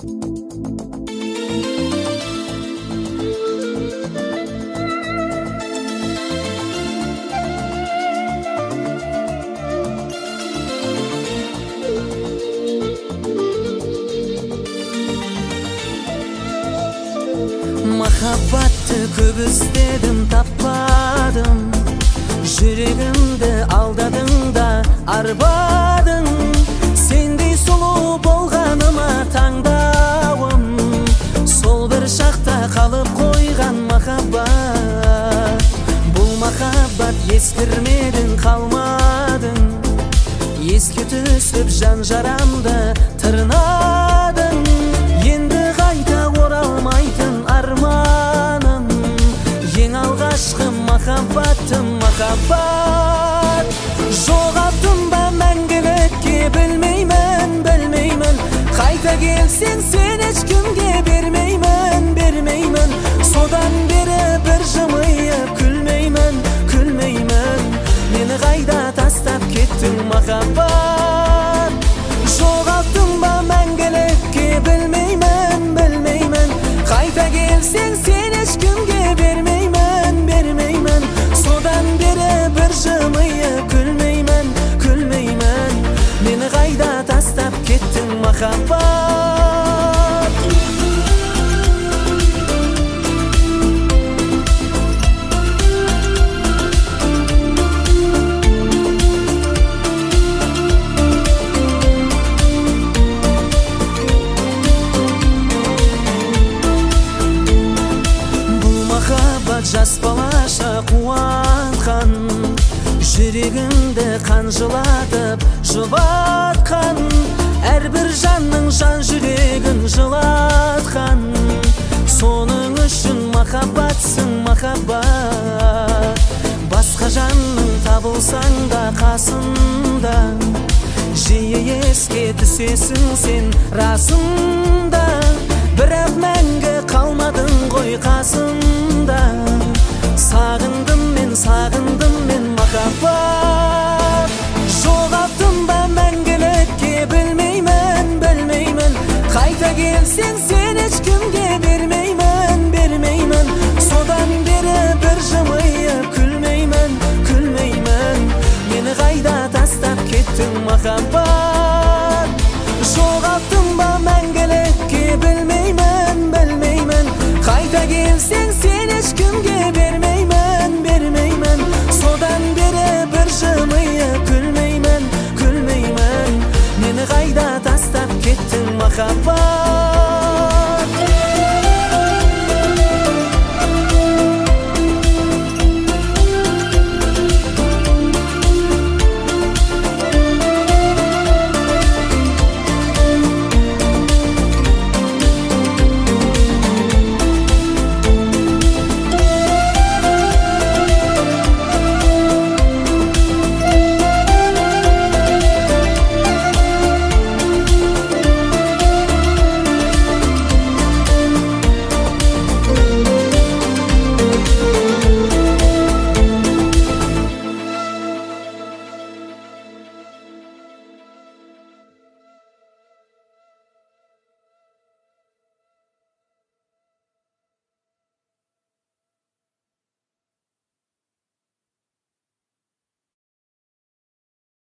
Махаббатты көп іздедім, таппадым. Жүрегімді алдадың да арбадың. Сендей сұлу болғаныма таңдауым. Сол бір шақта қалып қойған махаббат. Бұл махаббат ескірмедің, қалмадың. Еске түсіп жан жарамды тырнадың. Енді қайта оралмайтын арманым. Ең алғашқы махаббатым, махаббат. Жоғалттым ба мәңгілікке, білмеймін, білмеймін. Қайта келсең сен ешкімге бермеймін, бермеймін. Содан бері бір жымиып күлмеймін, күлмеймін. Мені қайда тастап кеттің, махаббат. Жоғалттым ба мәңгілікке, білмеймін, білмеймін. Қайта келсең сен ешкімге бермеймін, бермеймін. Содан бері бір жымиып күлмеймін, күлмеймін. Мені қайда тастап кеттің, махаббат. Жас балаша қуантқан, жүрегімді қанжылатып жұбатқан. Әрбір жанның жан жүрегін жылатқан. Соның үшін махаббатсың, махаббат. Басқа жанның табылсаң да қасымда. Жиі еске түсесің сен расында. Бірақ мәңгі қалмадың ғой қасымда. Сағындым мен махаббат. Жоғалттым ба мәңгілікке, білмеймін, білмеймін. Қайта келсең сен